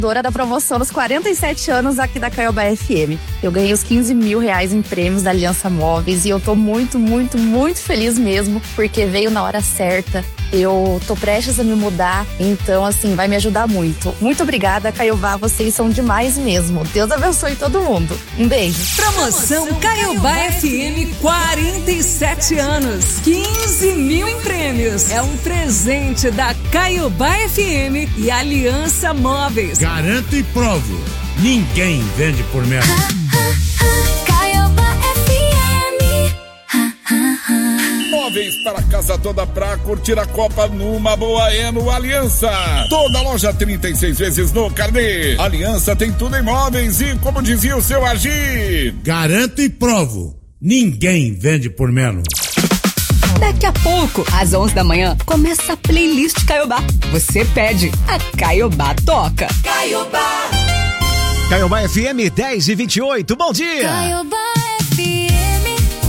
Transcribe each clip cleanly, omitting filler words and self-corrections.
da promoção dos 47 anos aqui da Caiobá FM. Eu ganhei os 15 mil reais em prêmios da Aliança Móveis e eu tô muito, muito, muito feliz mesmo, porque veio na hora certa. Eu tô prestes a me mudar, então assim, vai me ajudar muito. Muito obrigada, Caiobá, vocês são demais mesmo. Deus abençoe todo mundo. Um beijo. Promoção Caiobá FM 47 anos, 15 mil em prêmios. É um presente da Caiobá FM e Aliança Móveis. Garanto e provo, ninguém vende por menos. Caiobá FM. Móveis para casa toda pra curtir a Copa numa boa é no Aliança. Toda loja 36 vezes no carnê. Aliança tem tudo em móveis e, como dizia o seu Agir, garanto e provo, ninguém vende por menos. Daqui a pouco, às 11 da manhã, começa a playlist Caiobá. Você pede, a Caiobá toca. Caiobá. Caiobá FM 10h28, bom dia. Caiobá FM.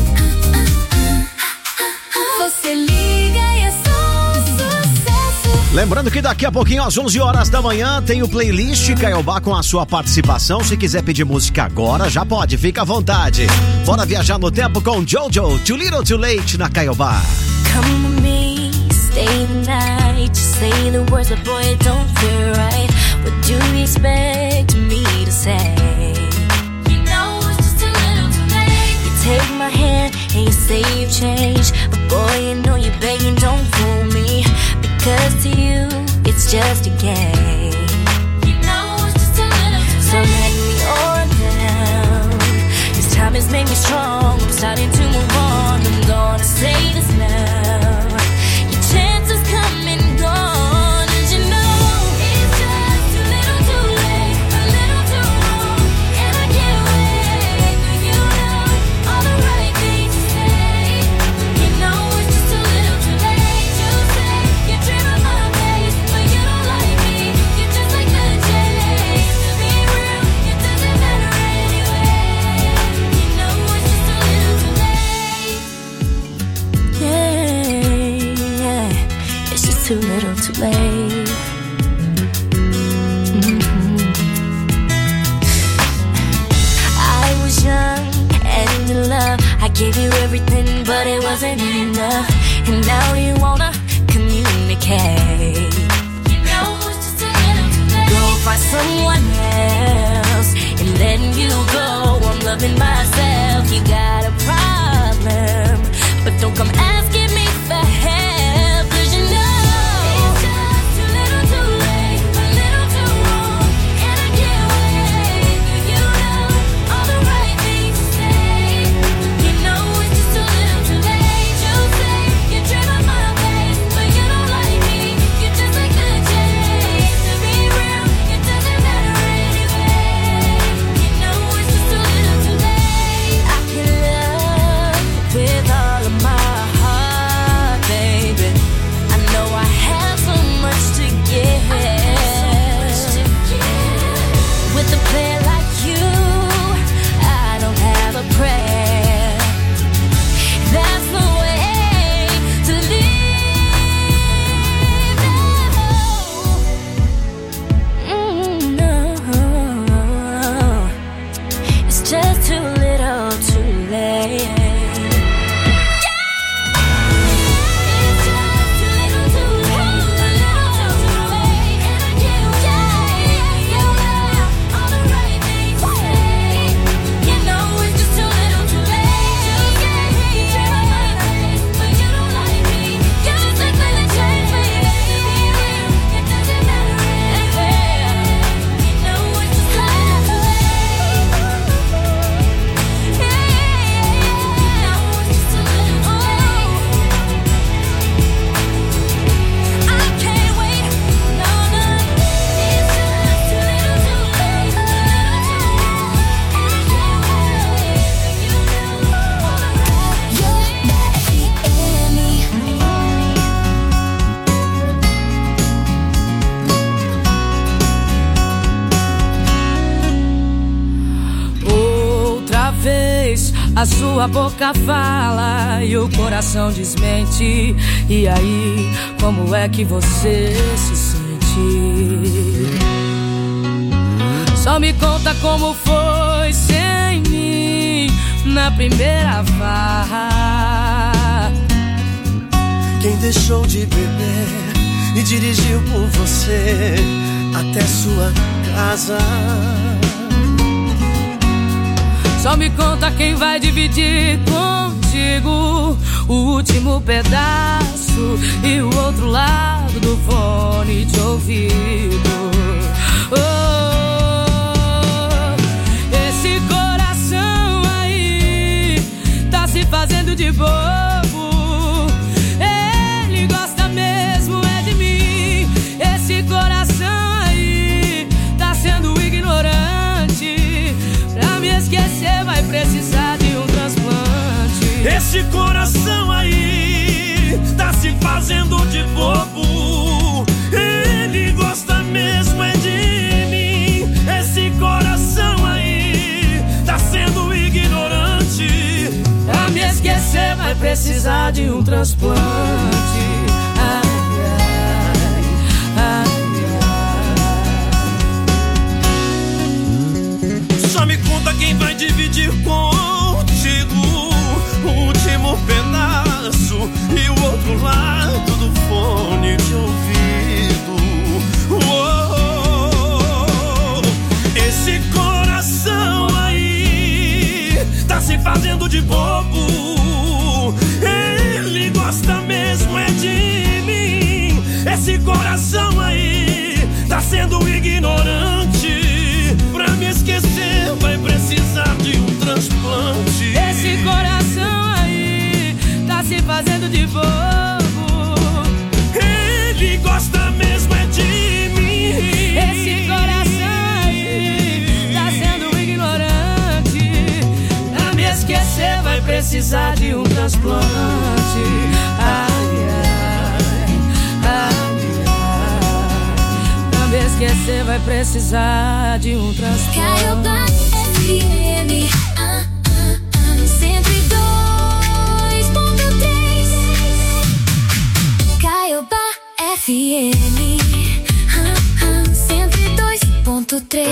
Você liga e é só um sucesso. Lembrando que daqui a pouquinho, às 11 horas da manhã, tem o playlist Caiobá com a sua participação. Se quiser pedir música agora, já pode, fica à vontade. Bora viajar no tempo com Jojo, Too Little Too Late na Caiobá. Come with me, stay the night. Just say the words, but boy, it don't feel right. What do you expect me to say? You know it's just a little too late. You take my hand and you say you've changed, but boy, you know you're begging, don't fool me. Because to you, it's just a game. You know it's just a little too late. So let me on down. This time has made me strong. I'm starting to move on. I'm gonna say this now. Your chance has come and gone. And you know it's just a little too late, a little too wrong. And I can't wait for you know all the right things to say. You know it's just a little too late to say. You dream of my face, but you don't like me. You're just like the J. To be real, it doesn't matter anyway. You know it's just a little too late. Yeah, it's just too little too late. I was young and in love. I gave you everything, but it wasn't enough. And now you wanna communicate. You know it's just a little too late. Go find someone else and letting you go. I'm loving myself. You got a problem, but don't come asking me for help. 'Cause you know it's just a little too late, a little too wrong. And I can't wait for you know all the right things to say. You know it's just a little too late. You say you dream of my face, but you don't like me. You're just like the J. To be real, it doesn't matter anyway. You know it's just a little too late. I can love with all of my heart, baby. I know I have so much to give. With a player like you, I don't have a prayer. That's the way to live. No, it's just too little too late. A sua boca fala e o coração desmente. E aí, como é que você se sente? Só me conta como foi sem mim na primeira farra. Quem deixou de beber e dirigiu por você até sua casa. Só me conta quem vai dividir contigo o último pedaço e o outro lado do fone de ouvido. Oh, esse coração aí tá se fazendo de bobo. Ele gosta mesmo é de mim. Esse coração aí tá sendo ignorante. Pra me esquecer vai precisar de um transplante. Esse coração aí tá se fazendo de bobo. Ele gosta mesmo é de mim. Esse coração aí tá sendo ignorante. Pra me esquecer vai precisar de um transplante. Ai, ai, ai. Só me conta quem vai dividir contigo o último pedaço e o outro lado do fone de ouvido. Esse coração aí tá se fazendo de bobo. Ele gosta mesmo é de mim. Esse coração aí tá sendo ignorante. Pra me esquecer vai precisar de um transplante. esse coração aí tá se fazendo de bobo. Ele gosta mesmo é de mim. Esse coração aí tá sendo ignorante. Pra me esquecer vai precisar de um transplante. Ai, ai, ai, ai. Pra me esquecer vai precisar de um transplante. Caiobá FM 102.3. Caiobá FM 102.3.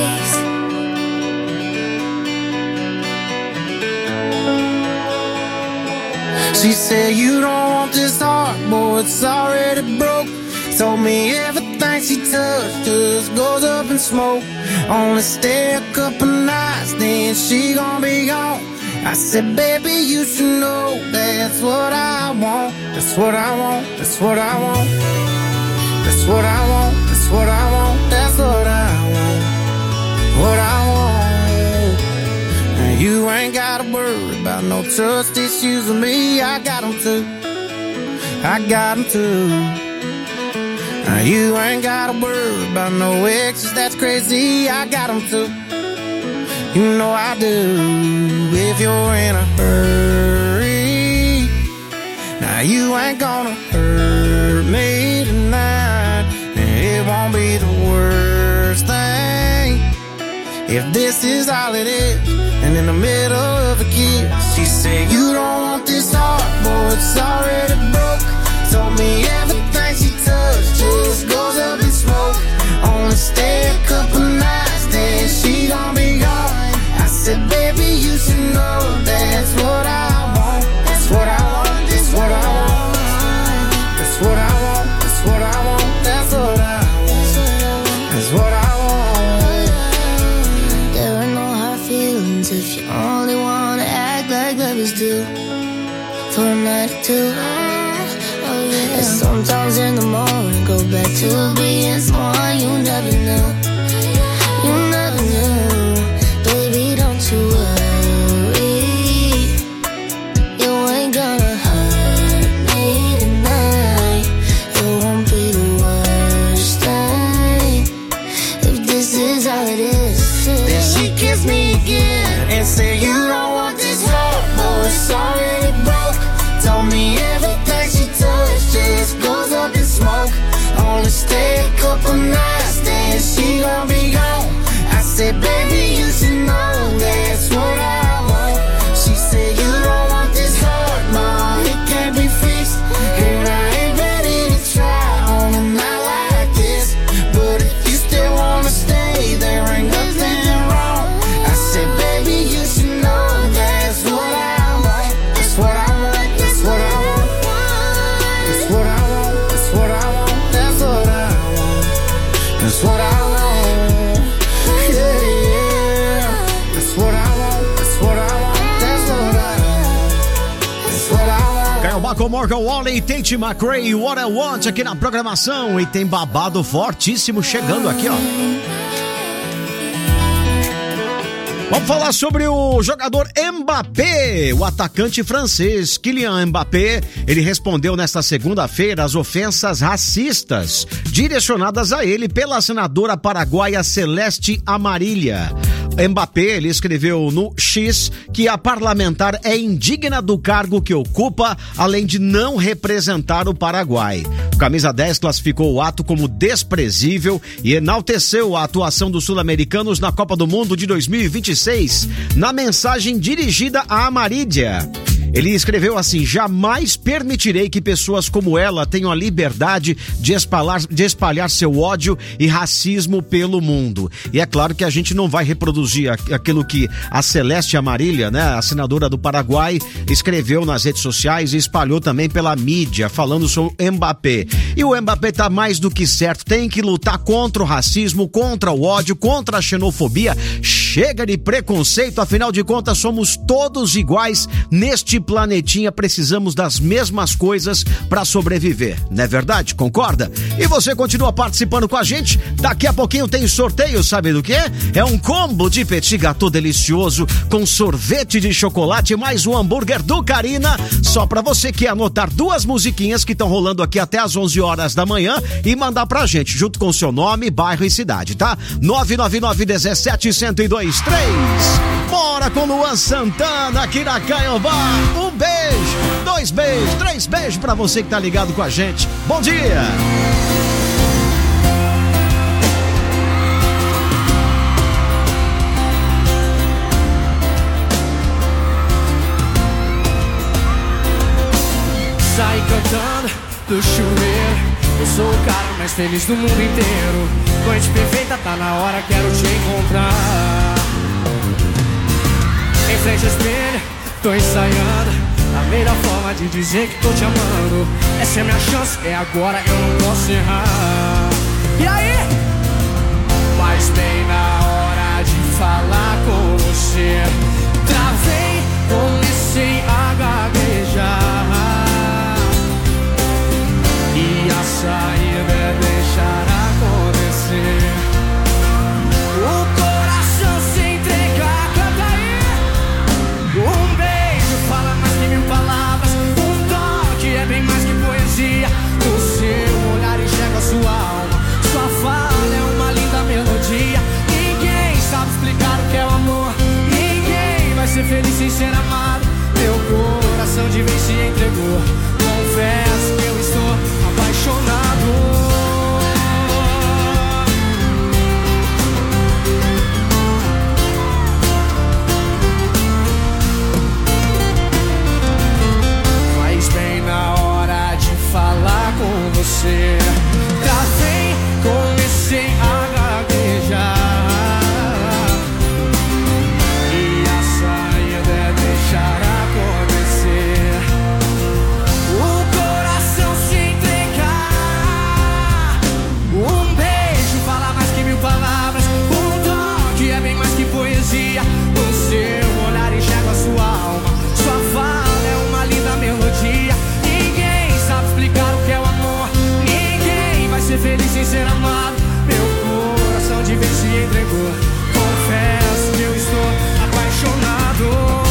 She said you don't want this heart, boy, it's already broke. Told me everything she touched just goes up in smoke. Only stay a couple nights, then she gon' be gone. I said, baby, you should know that's what I want. That's what I want, that's what I want. That's what I want, that's what I want. That's what I want, what I want. And you ain't gotta worry about no trust issues with me. I got them too, I got them too. You ain't gotta worry about no exes, that's crazy, I got them too. You know I do, if you're in a hurry. Now you ain't gonna hurt me tonight. It won't be the worst thing if this is all it is. And in the middle of a kiss, she said, you don't want this heart, boy, it's already broke. Told me everything she touched just goes up in smoke. Only stay a couple nights, then she gon' be gone. I said, baby, you should know that's what I want. That's what I want, that's what I want. That's what I want, that's what I want. That's what I want, that's what I want. There are no hard feelings if you only wanna act like lovers do for a night or two. And sometimes in the morning go back to being someone you never knew. You never knew. Baby, don't you worry. You ain't gonna hurt me tonight. It won't be the worst thing if this is all it is. Then she kissed me again and said, you don't want this heart, boy, it's already broke. Told me everything she touched just goes up in smoke. Only stay a couple lá com Morgan Wallen e Tate McRae, What I Want aqui na programação. E tem babado fortíssimo chegando aqui, ó. Vamos falar sobre o jogador Mbappé, o atacante francês Kylian Mbappé. Ele respondeu nesta segunda-feira às ofensas racistas direcionadas a ele pela senadora paraguaia Celeste Amarilla. Mbappé, ele escreveu no X que a parlamentar é indigna do cargo que ocupa, além de não representar o Paraguai. O Camisa 10 classificou o ato como desprezível e enalteceu a atuação dos sul-americanos na Copa do Mundo de 2026, na mensagem dirigida a Amarilla. Ele escreveu assim: jamais permitirei que pessoas como ela tenham a liberdade de espalhar seu ódio e racismo pelo mundo. E é claro que a gente não vai reproduzir aquilo que a Celeste Amarilla, né, a senadora do Paraguai, escreveu nas redes sociais e espalhou também pela mídia, falando sobre o Mbappé. E o Mbappé tá mais do que certo, tem que lutar contra o racismo, contra o ódio, contra a xenofobia. Chega de preconceito, afinal de contas somos todos iguais neste planetinha, precisamos das mesmas coisas para sobreviver, não é verdade? Concorda? E você continua participando com a gente, daqui a pouquinho tem sorteio, sabe do quê? É um combo de petit gâteau delicioso com sorvete de chocolate mais um hambúrguer do Carina, só para você que anotar duas musiquinhas que estão rolando aqui até às 11 horas da manhã e mandar pra gente, junto com seu nome, bairro e cidade, tá? 999-17-1023. Bora com Luan Santana aqui na Caiobá. Um beijo, 2 beijos, 3 beijos pra você que tá ligado com a gente. Bom dia! Sai cantando do chuveiro, eu sou o cara mais feliz do mundo inteiro. Noite perfeita, tá na hora, quero te encontrar. Em frente ao espelho, tô ensaiando a melhor forma de dizer que tô te amando. Essa é minha chance, é agora, eu não posso errar. E aí? Mas bem na hora de falar com você, travei, comecei a gaguejar. E a saída é deixar acontecer. O coração se entregar, canta aí. Um beijo fala mais que 1000 palavras. Um toque é bem mais que poesia. O seu olhar enxerga a sua alma. Sua fala é uma linda melodia. Ninguém sabe explicar o que é o amor. Ninguém vai ser feliz sem ser amado. Meu coração de vez se entregou. Confesso que eu estou apaixonado. Mas bem na hora de falar com você, travei, comecei a gaguejar. E a saída é deixar acontecer. O coração se entregar. Um beijo fala mais que 1000 palavras. Um toque é bem mais que poesia. O seu olhar enxerga a sua alma. Sua fala é uma linda melodia. Ninguém sabe explicar o que é o amor. Ninguém vai ser feliz sem ser amado. Meu coração de vez se entregou. Confesso que eu estou apaixonado.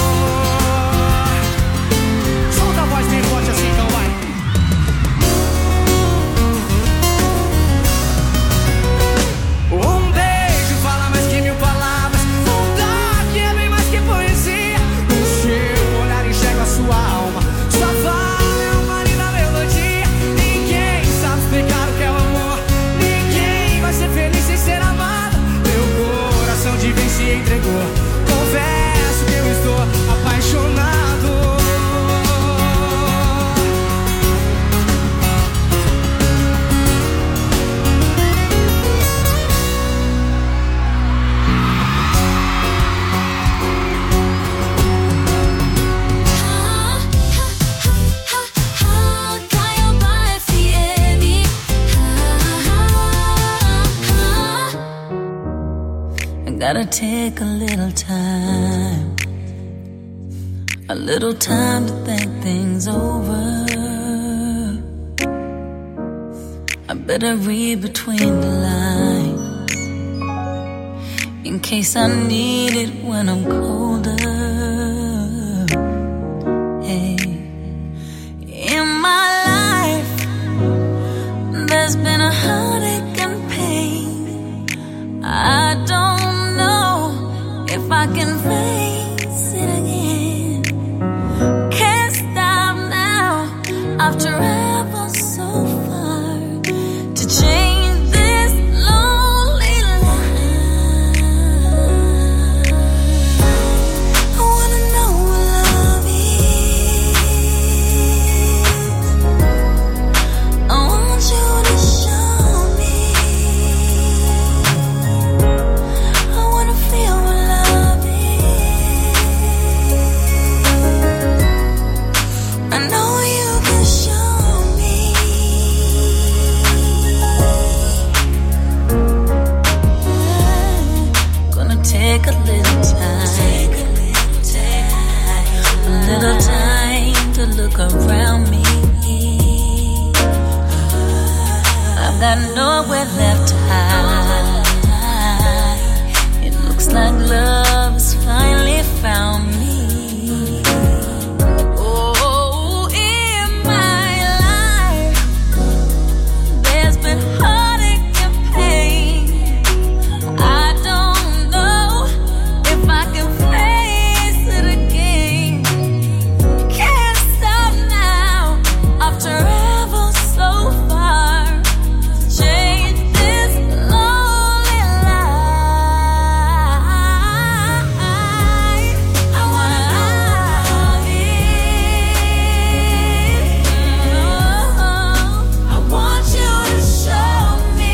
Solta a voz bem forte assim, então vai. Um beijo fala mais que 1000 palavras. Um toque é bem mais que poesia. O seu olhar enxerga a sua alma. Sua fala é uma linda melodia. Ninguém sabe explicar o que é o amor. Ninguém vai ser feliz sem ser amado. Meu coração de vez se entregou. Confesso que eu estou apaixonado. I gotta take a little time to think things over. better read between the lines, in case I need it when I'm colder. Hey. In my life, there's been a heartache and pain. I don't know if I can face it again. Can't stop now. I've traveled so far to change this lonely life. I wanna know what love is. I want you to show me. I wanna feel what love is. I know you can show me. Gonna take a little time to look around me. I've got nowhere left to hide. It looks like love has finally found me. Oh, in my life, there's been heartache and pain. I don't know if I can face it again. Can't stop now. I've traveled so far to change this lonely life. I wanna love it. I want you to show me.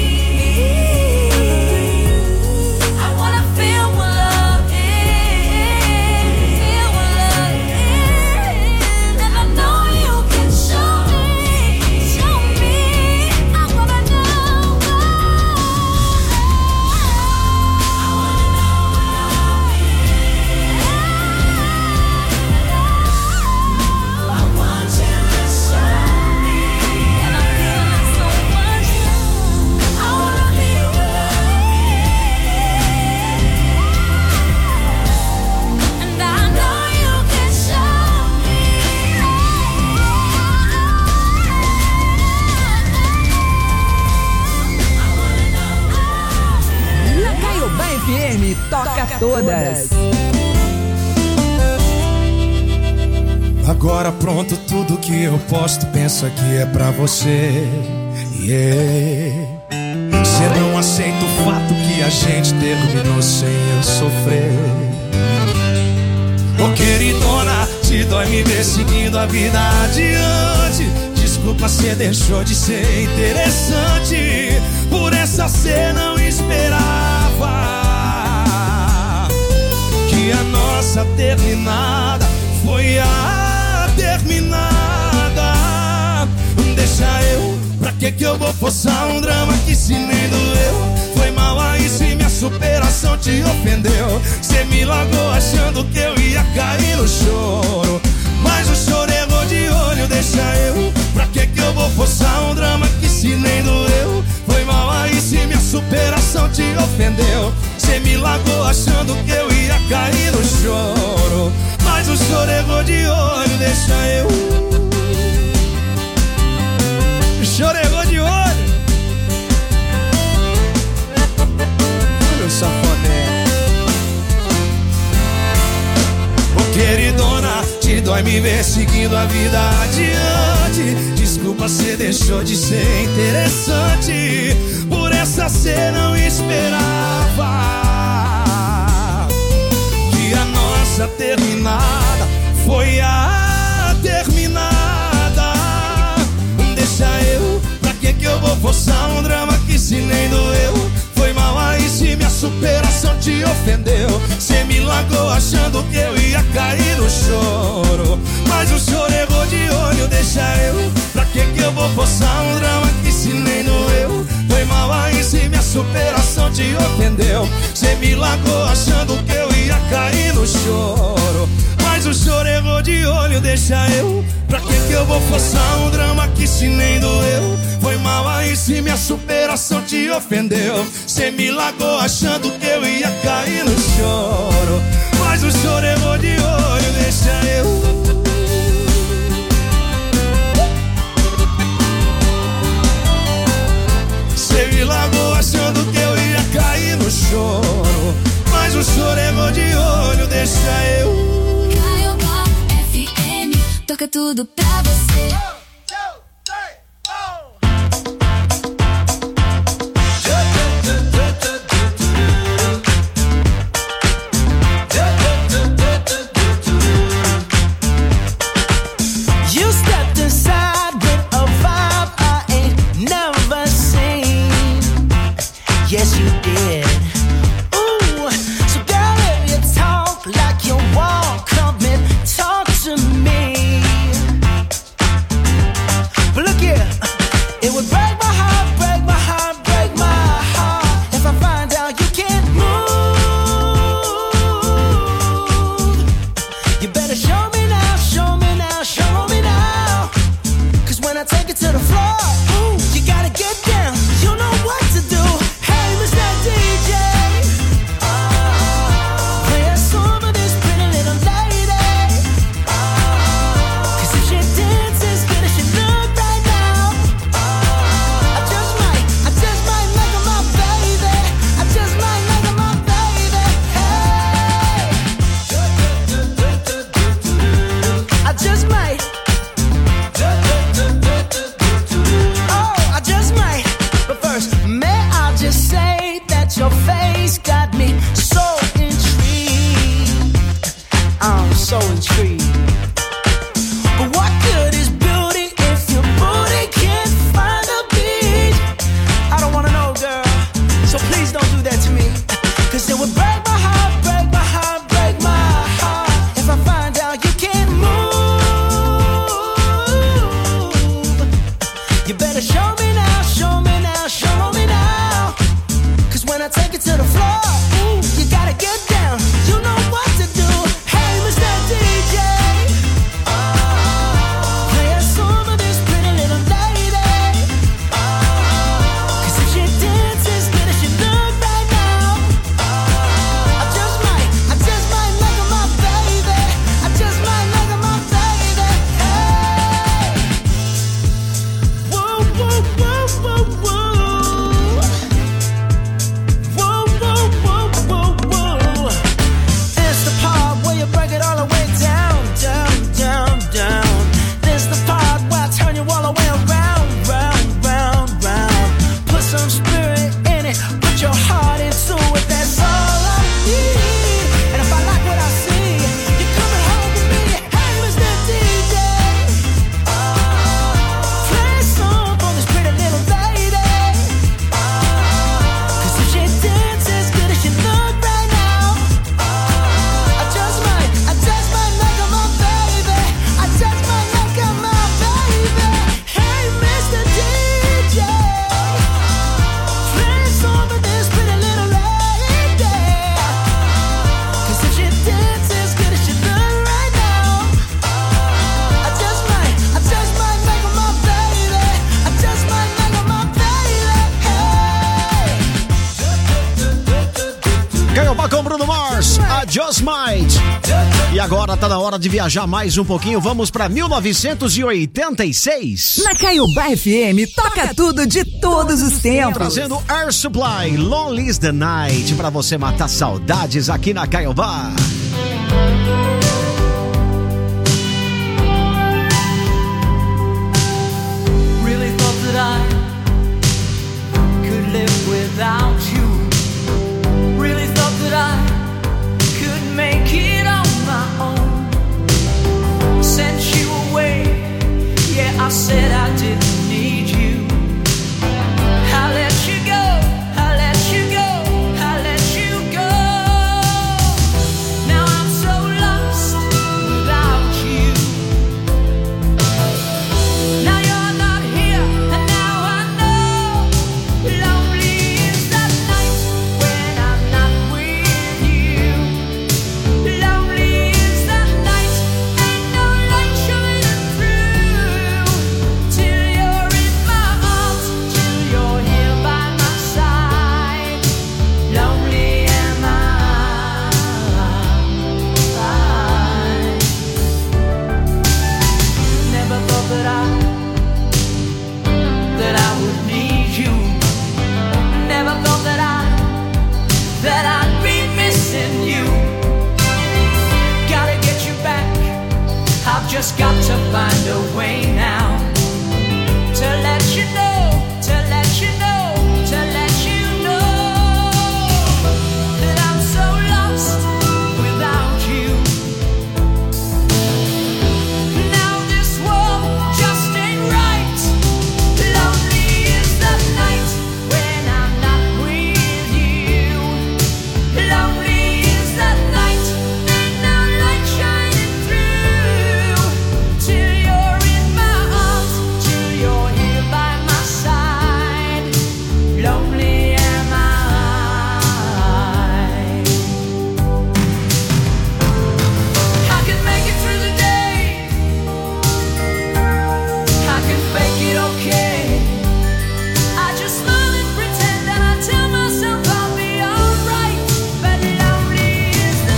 I wanna feel what love is. Feel what love is. And I know you can show me. Show me. I wanna know. I want you to show me. And I'm feeling so much love. I wanna feel what love is. And I know you can show me. Na Caiobá FM, toca todas. Agora pronto, tudo que eu posto, penso que é pra você. Você não aceita o fato que a gente terminou sem eu sofrer. Ô queridona, te dói me ver seguindo a vida adiante. Desculpa, cê deixou de ser interessante. Por essa cê não esperava que a nossa terminada foi a terminada. Deixa eu, pra que eu vou forçar um drama que se nem doeu? Foi mal aí se minha superação te ofendeu. Cê me largou achando que eu ia cair no choro, mas o choro errou de olho. Deixa eu, pra que eu vou forçar um drama que se nem doeu? Foi mal aí se minha superação te ofendeu. Cê me largou achando que eu ia cair no choro, mas o choro errou de olho. Deixa eu, o choro errou de olho. Meu safadão. Ô queridona, te dói me ver seguindo a vida adiante. Desculpa, cê deixou de ser interessante. Por essa cê não esperava que a nossa terminada foi a terminada. Deixa eu, pra que eu vou forçar um drama que se nem doeu? Foi mal aí se minha superação te ofendeu. Cê me largou achando que eu ia cair no choro, mas o choro errou de olho. Deixa eu, pra que eu vou forçar um drama que se nem doeu? Foi mal aí se minha superação te ofendeu. Cê me largou achando que eu ia cair no choro, mas Mas o choro errou de olho, deixa eu. Pra que eu vou forçar um drama que se nem doeu? Foi mal aí se minha superação te ofendeu. Cê me largou achando que eu ia cair no choro. Mas o choro errou de olho, deixa eu. Cê me largou achando que eu ia cair no choro. Mas o choro errou de olho, deixa eu. Caiobá FM, toca tudo pra você. You stepped inside with a vibe I ain't never seen. Yes, you did. Ooh, so girl, if you talk like you walk, come and talk to me. But look here, it would break my heart, break my heart, break my heart if I find out you can't move. You better show me now, show me now, show me now. 'Cause when I take it to the floor, ooh, you gotta get down. You know what to do. Hey, Mr. DJ, play a song for this pretty little lady. 'Cause if she dances as good as she look right now, I just might make her my baby. I just might make her my baby. Hey, I just might. Oh, I just might. But first, may I just say that your face got me so intrigued. I'm so intrigued. But what good is beauty if your booty can't find a beat? I don't wanna know, girl. So please don't do that to me. 'Cause it would break my heart, break my heart, break my heart if I find out you can't move. You better show me now, show me now, show me now. 'Cause when I take it to the floor, ooh, you gotta get down. You know what to do. Hey, Mr. DJ, play a song for this pretty little lady. 'Cause if she dances as good as she look right now, I just might make her my baby. I just might make her my baby. Hey, whoa, whoa, whoa, whoa, whoa. Whoa, whoa, whoa, whoa, whoa. It's the part where you break it all the way down, down, down, down. This the part where I turn you all the way around, round, round, round. Put some spirit in it, put your heart into it. That's all I need. And if I like what I see, you're coming home with me. Hey, Mr. DJ, play a song for this pretty little lady. 'Cause if she dances as good as she look right now, I just might make her my baby. I just might make her my baby. Hey, Mr. DJ, play a song for this pretty little lady. 'Cause if she dances as good as she look right now, I just might make her my baby. I just might make her my baby. Hey. Caiobá com Bruno Mars, a Just Might. E agora tá na hora de viajar mais um pouquinho. Vamos pra 1986. Na Caiobá FM, toca tudo de todos os tempos. Trazendo Air Supply, Lonely is the Night, pra você matar saudades aqui na Caiobá. Really thought that I could live without you. Really thought that I could make it on my own. Sent you away, yeah, I said I didn't need you. I let you go, I let you go, I let you go. Now I'm so lost without you. Now you're not here, and now I know lonely is the night. just got to find a way now to let you know, to let you know, to let you know that I'm so lost without you. Now this world just ain't right. Lonely is the night when I'm not with you. Lonely is the night, there's no light shining through. Till you're in my arms, till you're here by my side. Lonely am I. I can make it through the day. I can fake it okay. I just smile and pretend and I tell myself I'll be alright. But lonely is the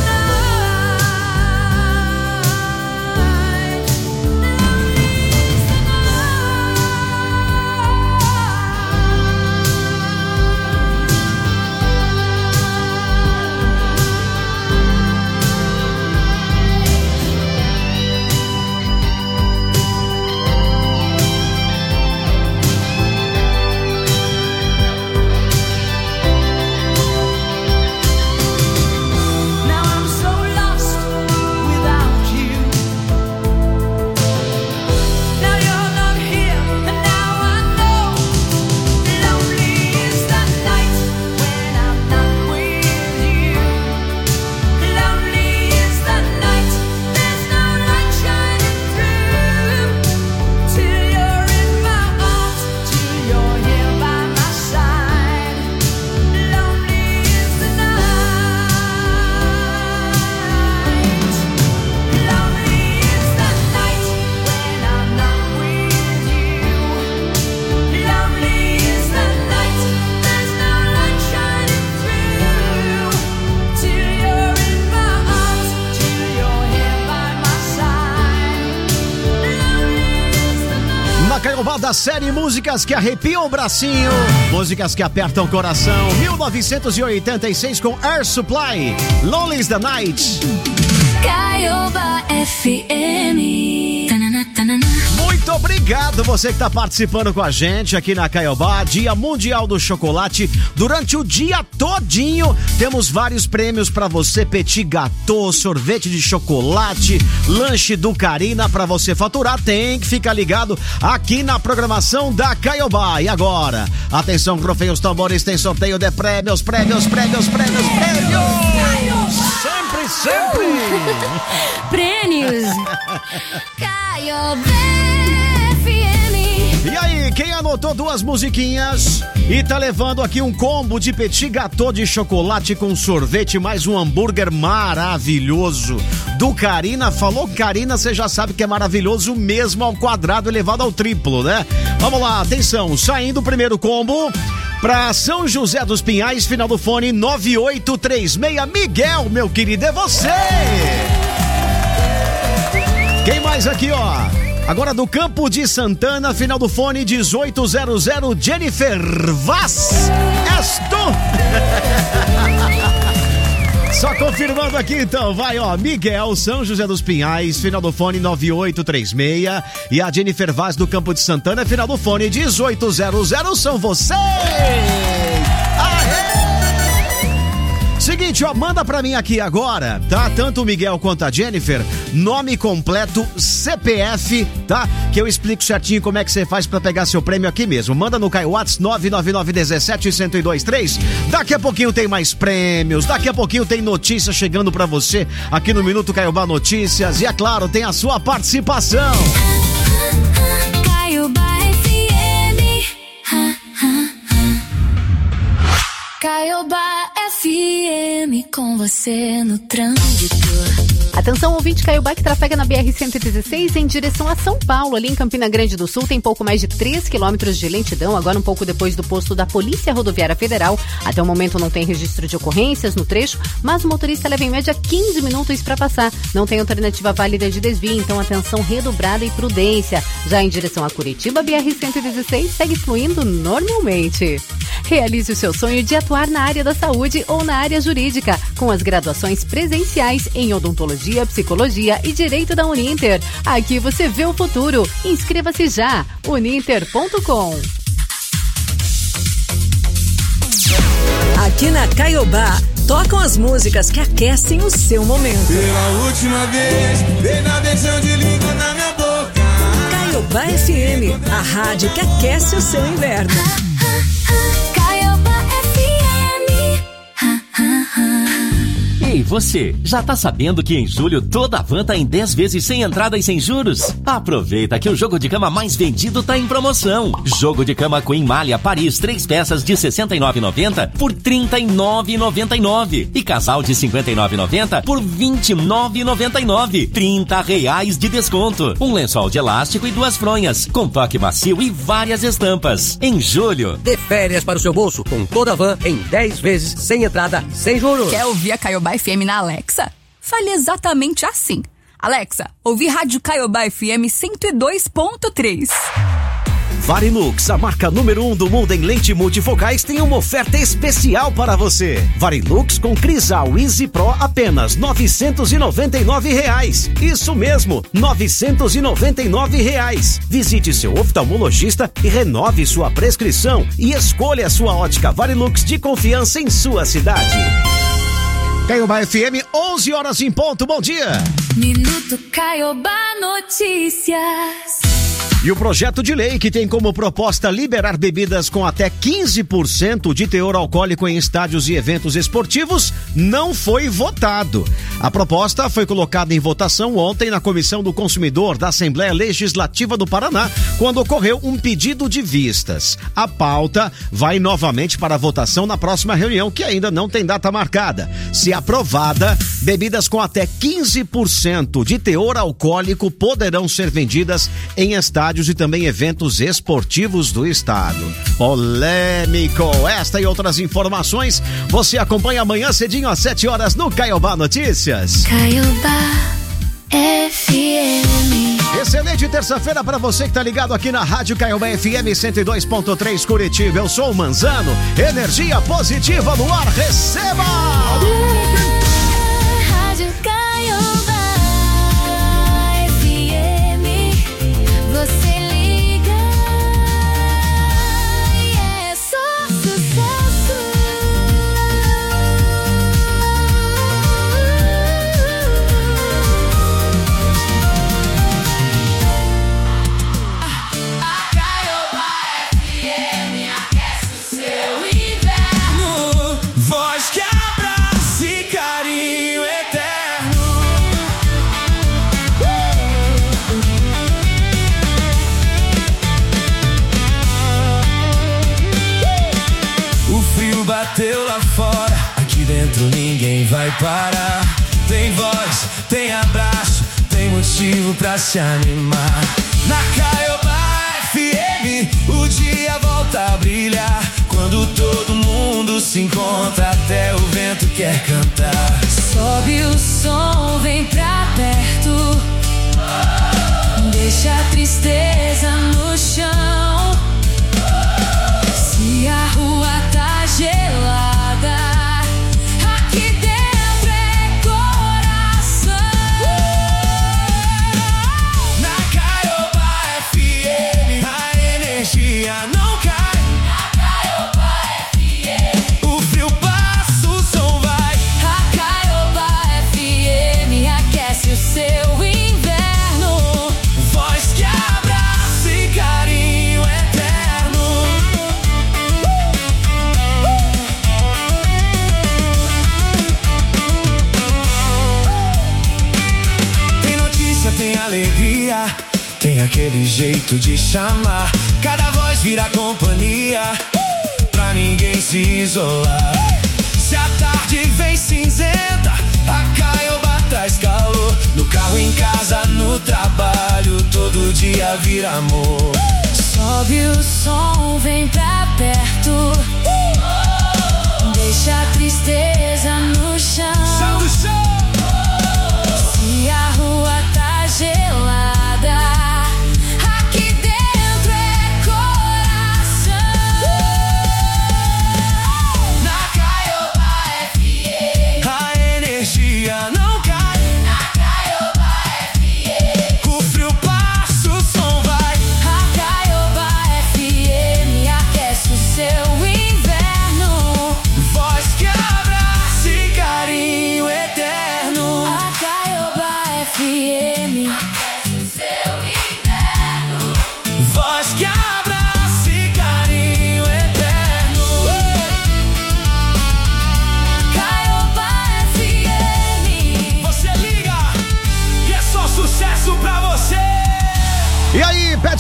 night. Lonely is the Now I'm so lost without you. Now you're not here, and now I know. Lonely is the night when I'm not with you. Lonely is the night, there's no light shining through. Till you're in my arms, till you're here by my side. Lonely is the night. Lonely is the night when I'm not with you. Lonely is the night, there's no light shining through. Till you're in my arms, till you're here by my side. Lonely is the night. Na Caiobá da série Músicas que Arrepiam o Bracinho, músicas que apertam o coração. 1986 com Air Supply, Lonely is the Night. Caiobá FM. Tanana, tanana. Muito obrigado você que está participando com a gente aqui na Caiobá, Dia Mundial do Chocolate. Durante o dia todinho temos vários prêmios para você: petit gâteau, sorvete de chocolate, lanche do Carina. Para você faturar tem que ficar ligado aqui na programação da Caiobá. E agora, atenção, rufem os tambores, tem sorteio de prêmios, prêmios, prêmios, prêmios, prêmios. Sempre, sempre. Prêmios. Caiobá FM. E aí, quem anotou duas musiquinhas e tá levando aqui um combo de petit gâteau de chocolate com sorvete, mais um hambúrguer maravilhoso do Carina? Falou Carina, você já sabe que é maravilhoso mesmo, ao quadrado elevado ao triplo, né? Vamos lá, atenção, saindo o primeiro combo pra São José dos Pinhais, final do fone 9836. Miguel, meu querido, é você! Quem mais aqui, ó? Agora do Campo de Santana, final do fone 1800, Jennifer Vaz. És tu? Só confirmando aqui então, vai, ó, Miguel, São José dos Pinhais, final do fone 9836, e a Jennifer Vaz do Campo de Santana, final do fone 1800, são vocês! Aê! Seguinte, ó, manda pra mim aqui agora, tá? Tanto o Miguel quanto a Jennifer, nome completo, CPF, tá? Que eu explico certinho como é que você faz pra pegar seu prêmio aqui mesmo. Manda no Caio Whats 99917-1023. Daqui a pouquinho tem mais prêmios, daqui a pouquinho tem notícias chegando pra você aqui no Minuto Caiobá Notícias. E é claro, tem a sua participação. Caiobá FM. Caiobá FM com você no trânsito. Atenção, ouvinte Caiobá que trafega na BR-116 em direção a São Paulo, ali em Campina Grande do Sul, tem pouco mais de 3 quilômetros de lentidão, agora um pouco depois do posto da Polícia Rodoviária Federal. Até o momento não tem registro de ocorrências no trecho, mas o motorista leva em média 15 minutos para passar. Não tem alternativa válida de desvio, então atenção redobrada e prudência. Já em direção a Curitiba, BR-116 segue fluindo normalmente. Realize o seu sonho de atuar na área da saúde ou na área jurídica, com as graduações presenciais em odontologia Odontologia, Psicologia e Direito da Uninter. Aqui você vê o futuro. Inscreva-se já. uninter.com. Aqui na Caiobá, tocam as músicas que aquecem o seu momento. Pela última vez, dei na beijão de língua na minha boca. Caiobá FM, a rádio que aquece o seu inverno. Caiobá FM. Ei, você, já tá sabendo que em julho toda a van tá em 10 vezes sem entrada e sem juros? Aproveita que o jogo de cama mais vendido tá em promoção. Jogo de cama Queen Malha Paris, 3 peças de R$ 69,90 por R$ 39,99. E casal de R$ 59,90 por R$ 29,99. R$30 de desconto. Um lençol de elástico e 2 fronhas, com toque macio e várias estampas. Em julho, dê férias para o seu bolso com toda a van em 10 vezes sem entrada, sem juros. Quer ouvir a Caiobá FM na Alexa? Fale exatamente assim. Alexa, ouvi Rádio Caiobá FM 102.3. Varilux, a marca número 1 do mundo em lente multifocais, tem uma oferta especial para você. Varilux com Crisal Easy Pro, apenas R$ 999. Isso mesmo, R$ 999. Visite seu oftalmologista e renove sua prescrição e escolha a sua ótica Varilux de confiança em sua cidade. Caiobá FM, 11 horas em ponto, bom dia! Minuto Caiobá Notícias. E o projeto de lei que tem como proposta liberar bebidas com até 15% de teor alcoólico em estádios e eventos esportivos não foi votado. A proposta foi colocada em votação ontem na Comissão do Consumidor da Assembleia Legislativa do Paraná, quando ocorreu um pedido de vistas. A pauta vai novamente para a votação na próxima reunião, que ainda não tem data marcada. Se aprovada, bebidas com até 15% de teor alcoólico poderão ser vendidas em estádios e também eventos esportivos do estado. Polêmico! Esta e outras informações você acompanha amanhã cedinho às 7 horas no Caiobá Notícias. Caiobá FM. Excelente terça-feira para você que tá ligado aqui na Rádio Caiobá FM 102.3 Curitiba. Eu sou o Manzano. Energia positiva no ar. Receba! Rádio Caiobá FM. Você liga e é só sucesso. A Caiobá FM aquece o seu inverno. Voz que abraça e carinho eterno. O frio bateu lá fora, aqui dentro ninguém vai parar. Tem voz, tem abraço, tem motivo pra se animar. Na Caiobá FM, o dia volta a brilhar. Quando todo mundo se encontra, até o vento quer cantar. Sobe o som, vem pra perto. Deixa a tristeza no chão. Se a rua tá gelada, aqui dentro é coração. Na Caiobá FM, a energia não cai. Na Caiobá FM, o frio passa, o som vai. A Caiobá FM aquece o seu inverno. Voz que abraça e carinho eterno. Tem notícia, tem alegria, tem aquele jeito de chamar. Cada voz vira companhia, pra ninguém se isolar. Se a tarde vem cinzenta, a Caiobá traz calor. No carro, em casa, no trabalho, todo dia vira amor. Sobe o som, vem pra perto. Deixa a tristeza no chão. Se a rua tá gelada, aqui dentro é coração. Na Caiobá FM, a energia não cai. Na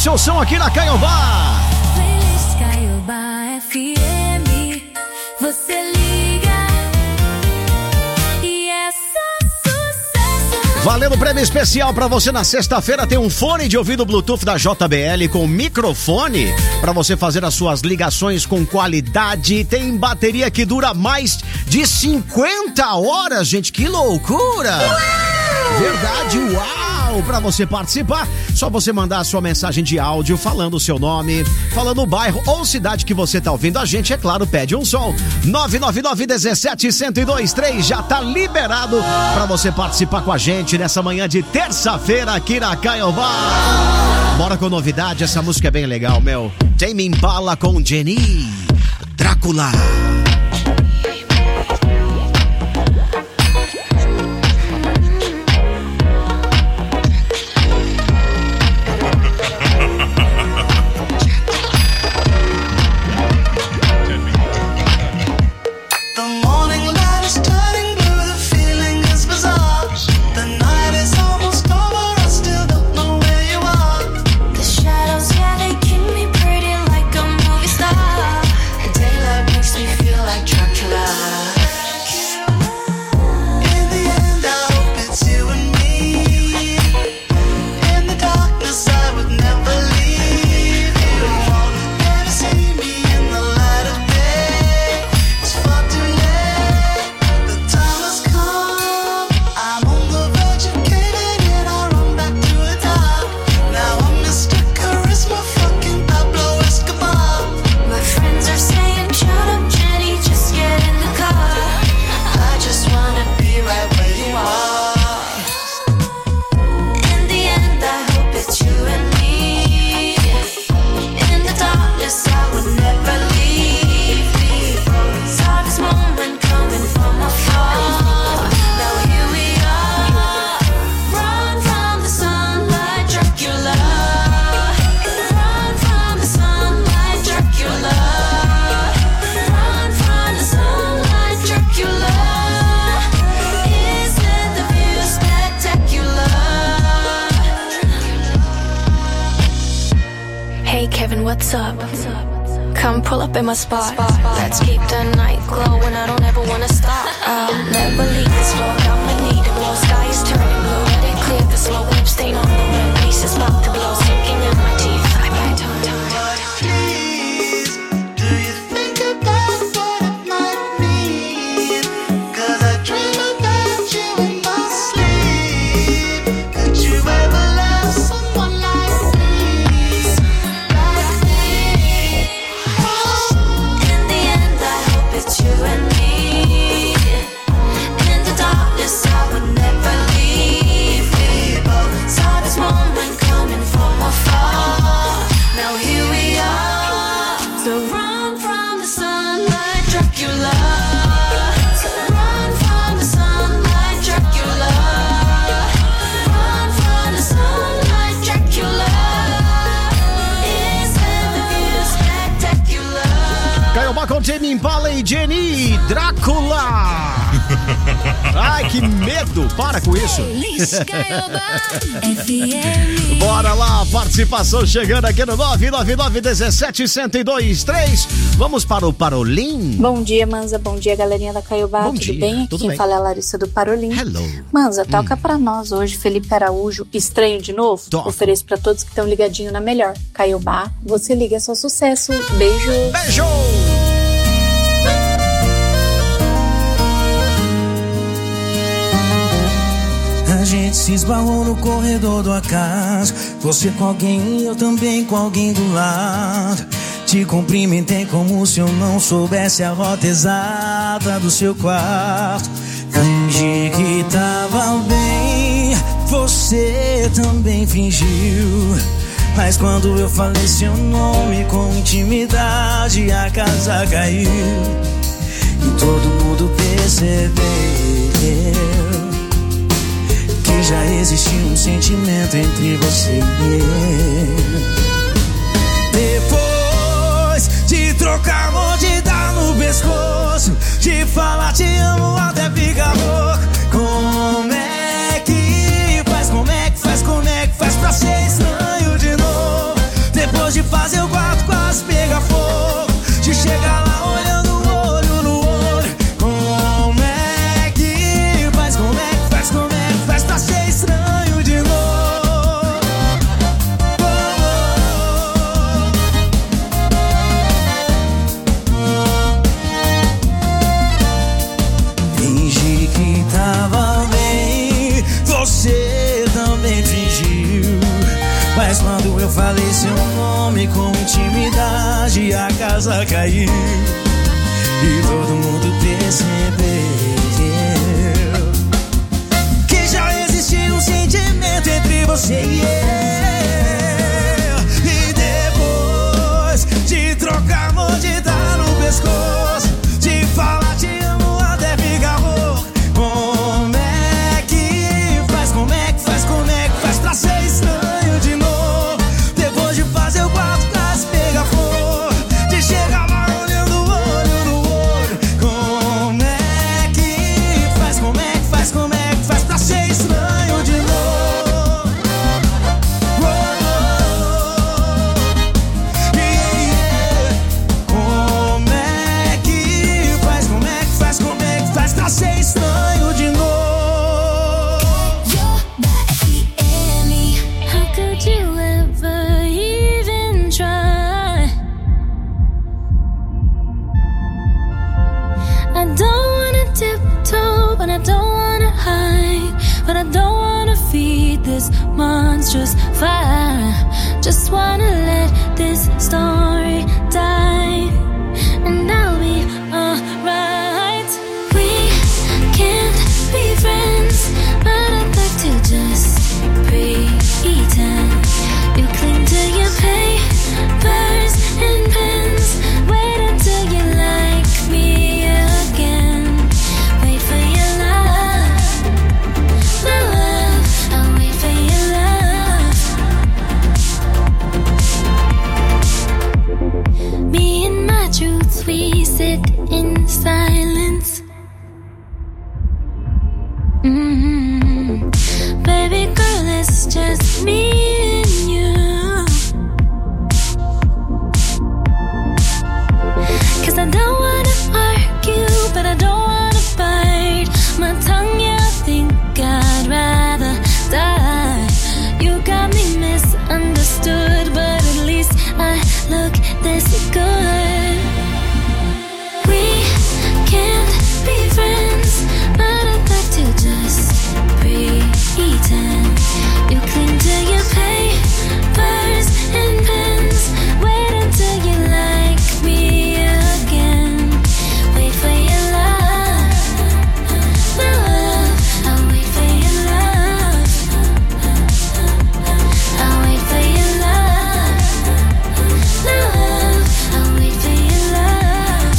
seu som aqui na Caiobá. Playlist Caiobá FM, você liga e é só sucesso. Valendo prêmio especial pra você na sexta-feira. Tem um fone de ouvido Bluetooth da JBL com microfone pra você fazer as suas ligações com qualidade. Tem bateria que dura mais de 50 horas, gente. Que loucura! Uau! Verdade, uau! Pra você participar, só você mandar a sua mensagem de áudio falando o seu nome, falando o bairro ou cidade que você tá ouvindo a gente, é claro, pede um som. 999-17-1023 já tá liberado pra você participar com a gente nessa manhã de terça-feira aqui na Caiobá. Bora com novidade, essa música é bem legal, meu. Tame Impala com Jenny, Drácula. What's up? Come pull up in my spot. Let's keep the night glowing. I don't ever wanna stop. I'll never leave this floor. I'ma need to blow. Sky is turning blue. Let it clear the slow whip stain on the rim. Peace is about to blow. Sinking in my teeth. I bite on time. Please, do you think about what it might mean? 'Cause I dream about you in my sleep. Could you ever love someone like me? It's you and me. In the darkness, I would never leave. We both saw this moment coming from afar. Now here we are. So run from the sunlight, Dracula. So run from the sunlight, Dracula. Run from the sunlight, Dracula. Isn't the view spectacular? Caiobá com Tame Impala e Jenny, Drácula. Ai, que medo, para com isso. Bora lá, participação chegando aqui no 999-17-1023. Vamos para o Parolim. Bom dia, Manza, bom dia, galerinha da Caiobá, Bom tudo dia, bem? Aqui tudo quem bem. fala é a Larissa do Parolim. Hello. Manza, toca pra nós hoje, Felipe Araújo, Estranho de Novo. Toca. Ofereço pra todos que estão ligadinho na melhor. Caiobá, você liga, é só sucesso. Beijo. Beijo. A gente se esbarrou no corredor do acaso. Você com alguém e eu também com alguém do lado. Te cumprimentei como se eu não soubesse a rota exata do seu quarto. Fingi que tava bem, você também fingiu. Mas quando eu falei seu nome com intimidade, a casa caiu. E todo mundo percebeu que já existia um sentimento entre você e eu. Depois de trocar, vou te dar no pescoço, de falar te amo até ficar louco. Como é que faz, como é que faz, como é que faz pra ser estranho de novo? eu falei seu nome com intimidade e a casa caiu. E todo mundo percebeu que já existia um sentimento entre você e eu. E depois de trocar mordida no pescoço, de falar te amo até ficar louco, como é que faz, como é que faz, como é que faz pra ser estranho de novo? Depois de fazer o quarto pra se pegar fogo, de chegar lá olhando o olho no olho, como é que faz, como é que faz, como é que faz pra ser estranho de novo? Como é que faz, como é que faz, como é que faz pra ser estranho de novo? How could you ever even try? I don't wanna tiptoe, but I don't wanna hide, but I don't wanna feed this monstrous fire. Just wanna let this story die, and I'll be alright. We can't be friends, but I'd like to just pretend. You cling to your papers and pens. Wait until you like me again. Wait for your love, my love. I'll wait for your love. Me and my truth, we sit in silence. Baby girl, it's just me and you. 'Cause I don't wanna argue, but I don't wanna bite my tongue, yeah, I think I'd rather die. You got me misunderstood, but at least I look this good. We can't be friends, but I'd like to just pretend. You cling to your papers and pens. Wait until you like me again. Wait for your love, my love. I'll wait for your love. I'll wait for your love, my love. I'll wait for your love.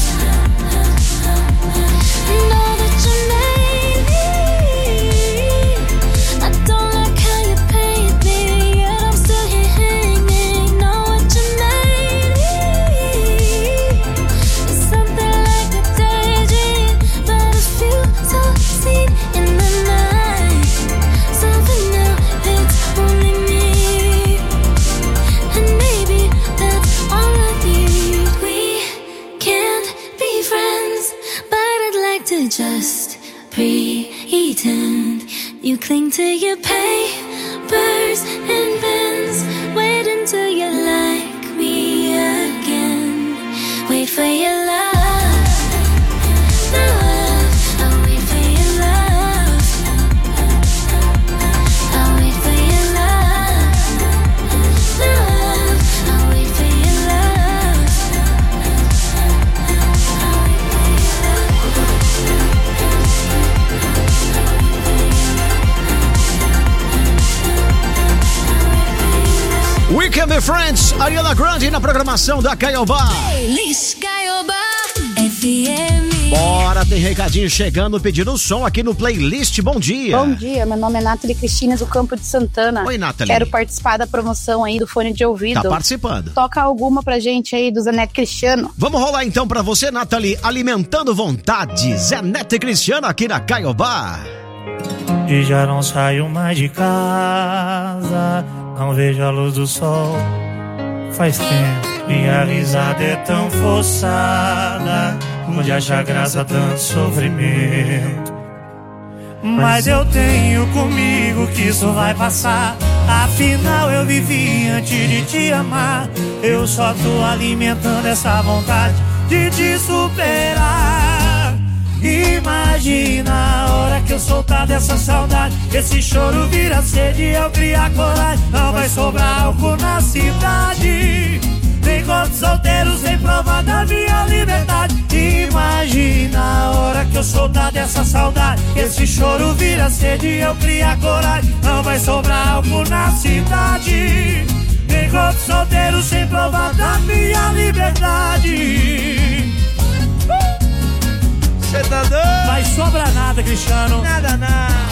Know that you made me. I don't like how you paid me, yet I'm still here hanging. Know what you made me. It's something like a daydream, but a few so seen in the night. Something new, it's only me, and maybe that's all I need. We can't be friends, but I'd like to just pretend. You cling to your papers and pens. Wait until you like me again. Wait for your love, my love. I'll wait for your love. I'll wait for your love, my love. I'll wait for your love. We Can Be Friends, Ariana Grande na programação da Caiobá. Playlist Caiobá FM. Bora, tem recadinho chegando pedindo som aqui no Playlist. Bom dia. Bom dia, meu nome é Nathalie Cristina do Campo de Santana. Oi, Nathalie. Quero participar da promoção aí do fone de ouvido. Tá participando. Toca alguma pra gente aí do Zé Neto Cristiano. Vamos rolar então pra você, Nathalie, Alimentando Vontade, Zé Neto e Cristiano aqui na Caiobá. E já não saio mais de casa, não vejo a luz do sol. Faz tempo, minha risada é tão forçada, onde acha graça tanto sofrimento. Mas eu tenho comigo que isso vai passar. Afinal eu vivi antes de te amar. Eu só tô alimentando essa vontade de te superar. Imagina a hora que eu soltar dessa saudade, esse choro vira sede e eu criar coragem. Não vai sobrar álcool na cidade, nem corpo solteiro sem prova da minha liberdade. Imagina a hora que eu soltar dessa saudade, esse choro vira sede e eu criar coragem. Não vai sobrar álcool na cidade, nem corpo solteiro sem prova da minha liberdade. Cê tá doido? Vai sobrar nada, Cristiano. Nada.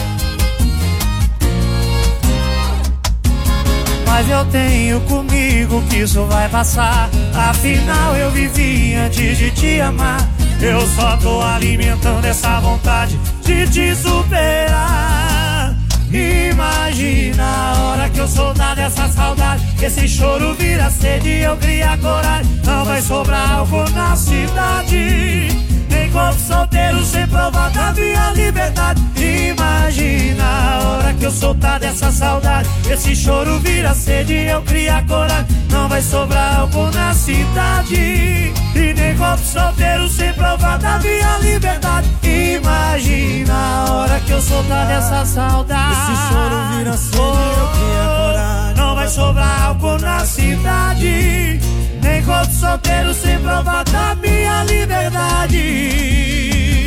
Mas eu tenho comigo que isso vai passar. Afinal eu vivi antes de te amar. Eu só tô alimentando essa vontade de te superar. Imagina a hora que eu soltar dessa saudade, esse choro vira sede e eu criar coragem. Não vai sobrar álcool na cidade, nem corpo solteiro sem prova da minha liberdade. Imagina a hora que eu soltar dessa saudade, esse choro vira sede e eu criar coragem. Não vai sobrar álcool na cidade, e nem corpo solteiro sem prova da minha liberdade. Imagina a hora que eu soltar dessa saudade, esse choro vira sede e eu criar coragem. Não vai sobrar álcool na cidade, nem corpo solteiro sem prova da minha liberdade.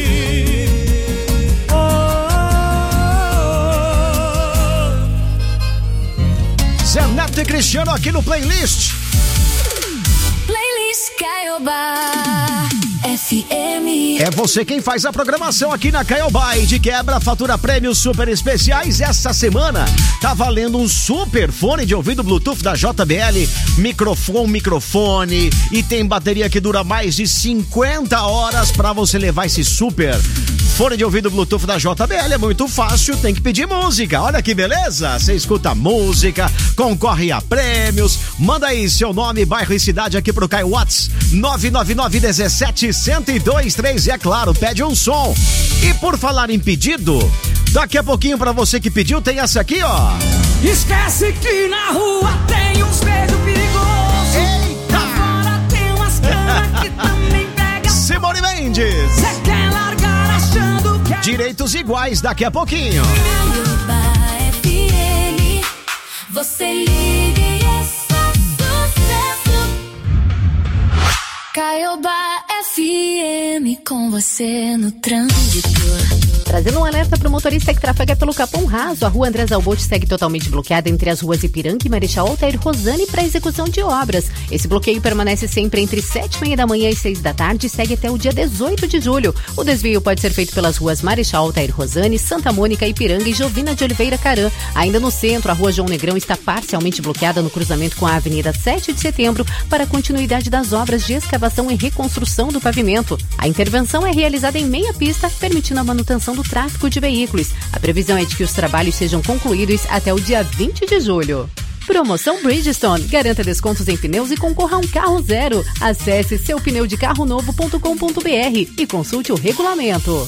Zé Neto e Cristiano aqui no Playlist. Playlist Caiobá FM. É você quem faz a programação aqui na Caiobá e de quebra fatura prêmios super especiais. Essa semana tá valendo um super fone de ouvido Bluetooth da JBL, microfone e tem bateria que dura mais de 50 horas pra você levar esse super fone de ouvido Bluetooth da JBL. É muito fácil, tem que pedir música. Olha que beleza, você escuta música, concorre a prêmios. Manda aí seu nome, bairro e cidade aqui pro Caio Watts 999-17-1023 e é claro, pede um som. E por falar em pedido, daqui a pouquinho pra você que pediu tem essa aqui, ó. Esquece que na rua tem uns beijos perigosos. Eita! Lá fora tem umas camas que também pega. Simone Mendes. Cê quer largar achando que é... Direitos iguais daqui a pouquinho. Caiobá FM, você liga e é só sucesso. Caiobá FM, com você no trânsito. Trazendo um alerta para o motorista que trafega pelo Capão Raso. A rua Andrés Albote segue totalmente bloqueada entre as ruas Ipiranga e Marechal Altair Rosane para execução de obras. Esse bloqueio permanece sempre entre 7h30 da manhã e 6 da tarde e segue até o dia 18 de julho. O desvio pode ser feito pelas ruas Marechal Altair Rosane, Santa Mônica, Ipiranga e Jovina de Oliveira Caram. Ainda no centro, a rua João Negrão está parcialmente bloqueada no cruzamento com a Avenida 7 de Setembro para a continuidade das obras de escavação e reconstrução do pavimento. A intervenção é realizada em meia pista, permitindo a manutenção do tráfego de veículos. A previsão é de que os trabalhos sejam concluídos até o dia 20 de julho. Promoção Bridgestone. Garanta descontos em pneus e concorra a um carro zero. Acesse seupneudecarronovo.com.br e consulte o regulamento.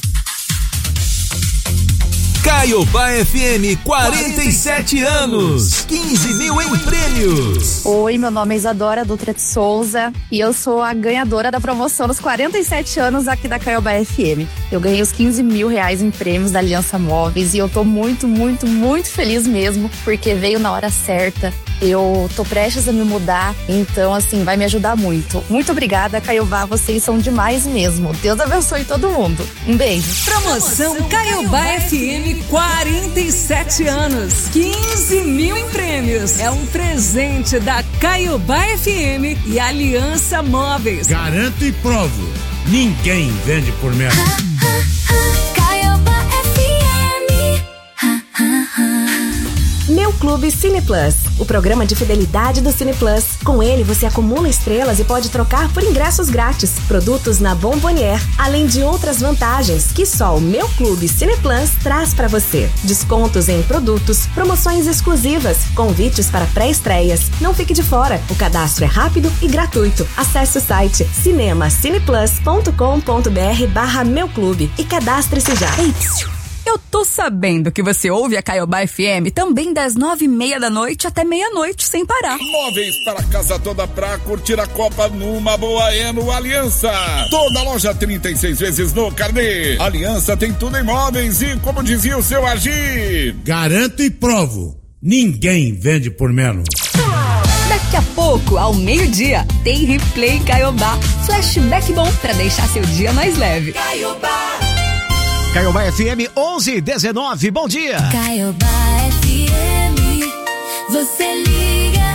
Caiobá FM, 47 anos, 15 mil em prêmios. Oi, meu nome é Isadora Dutra de Souza e eu sou a ganhadora da promoção dos 47 anos aqui da Caiobá FM. Eu ganhei os 15 mil reais em prêmios da Aliança Móveis e eu tô muito, muito, muito feliz mesmo, porque veio na hora certa. Eu tô prestes a me mudar, então assim, vai me ajudar muito. Muito obrigada, Caiobá, vocês são demais mesmo. Deus abençoe todo mundo. Um beijo. Promoção Caiobá FM, 47 anos, 15 mil em prêmios. É um presente da Caiobá FM e Aliança Móveis. Garanto e provo, ninguém vende por menos. Caiobá FM. Meu Clube Cine Plus, o programa de fidelidade do Cine Plus. Com ele, você acumula estrelas e pode trocar por ingressos grátis, produtos na Bombonier, além de outras vantagens que só o Meu Clube Cine Plus traz para você. Descontos em produtos, promoções exclusivas, convites para pré-estreias. Não fique de fora, o cadastro é rápido e gratuito. Acesse o site cinemacineplus.com.br/Meu Clube e cadastre-se já. Eu tô sabendo que você ouve a Caiobá FM também das 9:30 da noite até meia-noite, sem parar. Móveis para a casa toda pra curtir a Copa numa boa é no Aliança. Toda loja 36 vezes no carnê. Aliança tem tudo em móveis e, como dizia o seu Agir, garanto e provo, ninguém vende por menos. Daqui a pouco, ao meio-dia, tem Replay Caiobá. Flashback bom pra deixar seu dia mais leve. Caiobá FM 11:19, bom dia. Caiobá FM, você liga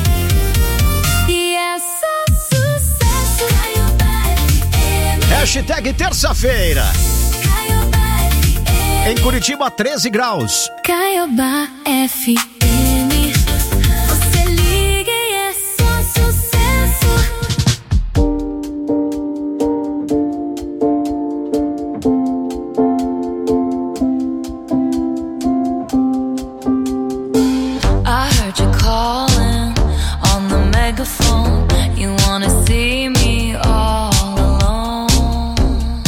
e é só sucesso. Caiobá FM. Hashtag terça-feira. Caiobá FM. Em Curitiba, 13 graus. Caiobá FM, você liga e é só sucesso. I heard you calling on the megaphone. You wanna see me all alone.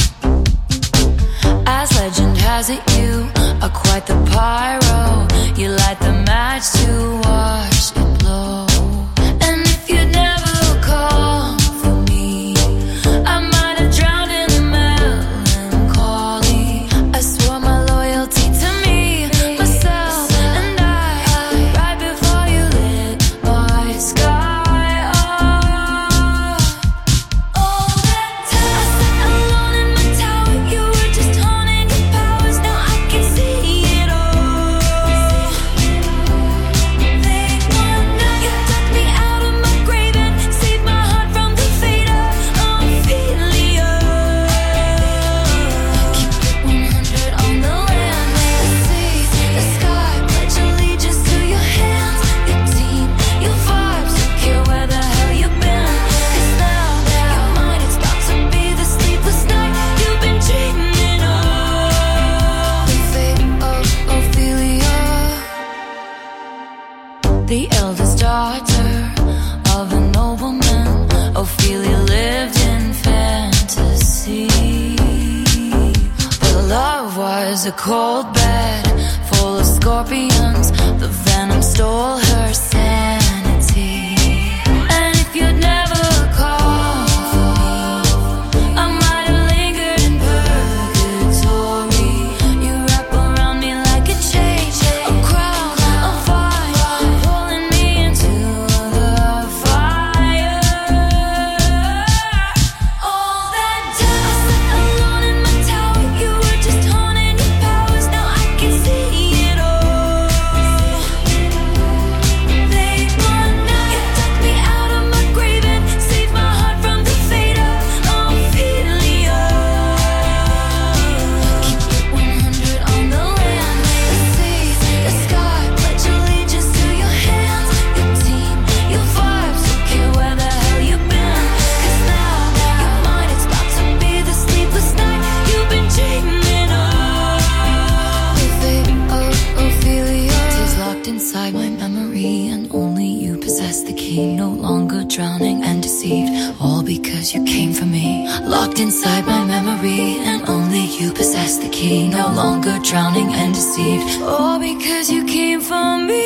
As legend has it, you are quite the pyro. You light the match to watch it blow. And if you never call for me, I might have drowned in the melancholy. I swore my loyalty to me, myself, and I. Right before you lit my sky up. All that time I sat alone in my tower. You were just honing your powers. Now I can see it all. They wanna. You took me out of my grave and saved my heart from the fate of Ophelia. Keep it 100 on the land, the sea, the sky. Pledge allegiance to your hands, your team, your vibes. Don't care where the hell you've been. 'Cause now your mind is about to be the sleepless night you've been dreaming of. The fate of Ophelia. The eldest daughter of a nobleman, Ophelia lived in fantasy. But love was a cold bed full of scorpions. The venom stole her sanity. And if you'd never called for me, I might have lingered in purgatory. You wrap around me like a chain, a crown, a fire, pulling me into the fire. All that time I sat alone in my tower. You were just honing your powers. Now I can see it all. They wanna. You took me out of my grave and saved my heart from the fate of Ophelia. Keep it 100 on the land, the sea, the sky. Pledge allegiance to your hands, your team, your vibes. Don't care where the hell you've been. 'Cause now your mind is about to be the sleepless night you've been dreaming of. The fate of Ophelia is locked inside my memory, and only you possess the key. No longer drowning and deceived, all because you came for me. Locked inside my memory, and only you possess the key. No longer drowning and deceived, all because you came for me.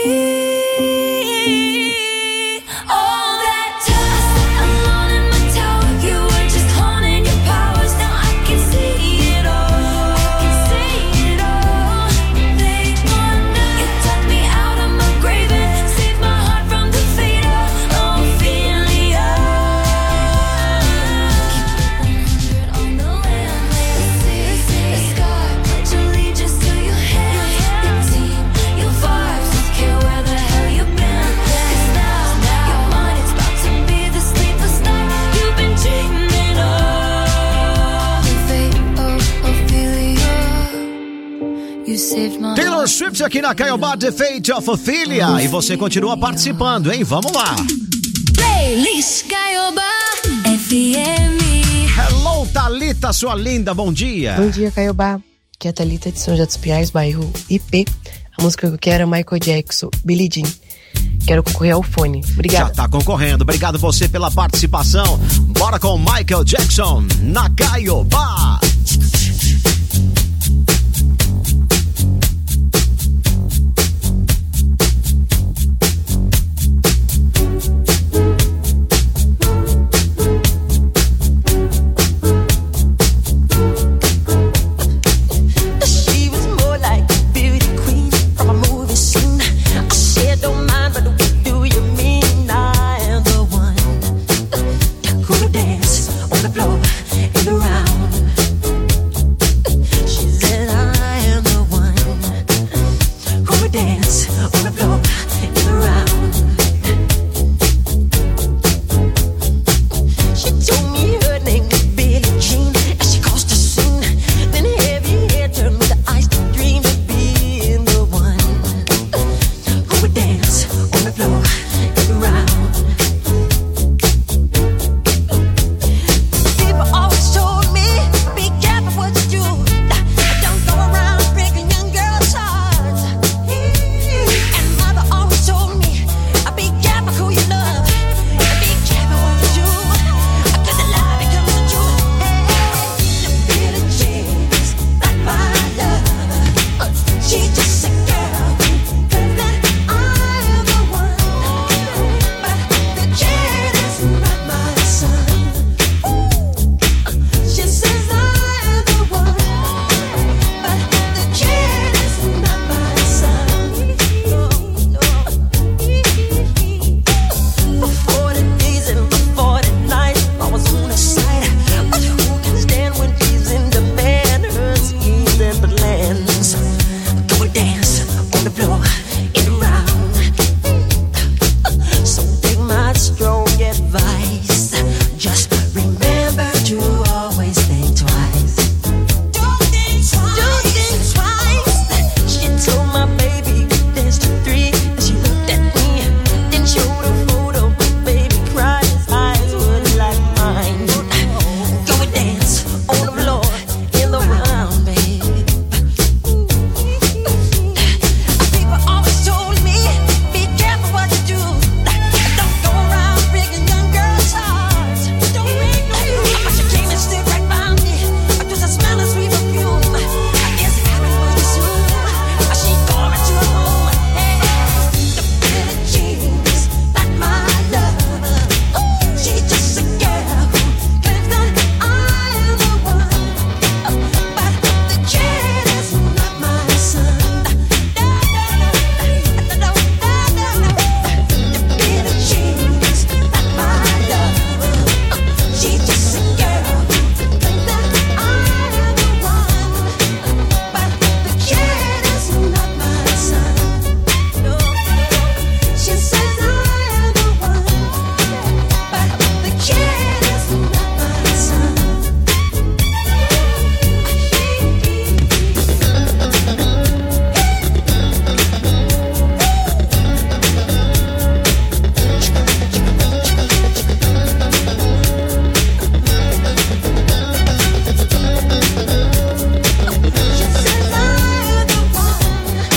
All that time I sat alone in my tower. You were just honing your powers. Now I can see it all. I can see it all. They wanna. You took me out of my grave and saved my heart from the fate of Ophelia. Keep it 100 on the land, the sea, the sky. Pledge allegiance to your hands, your team, your vibes. Don't care where the hell you've been. 'Cause now your mind is about to be the sleepless night you've been dreaming of. The fate of Ophelia. You saved my Taylor Swift aqui na Caiobá, The Fate of Ophelia. E você continua participando, hein? Vamos lá. Playlist Caiobá FM. Hello, Thalita, sua linda, bom dia. Bom dia, Caiobá. Aqui é a Thalita de São José dos Pinhais, bairro IP. A música que eu quero é Michael Jackson, Billie Jean. Quero concorrer ao fone. Obrigada. Já tá concorrendo. Obrigado você pela participação. Bora com Michael Jackson na Caiobá. dance or a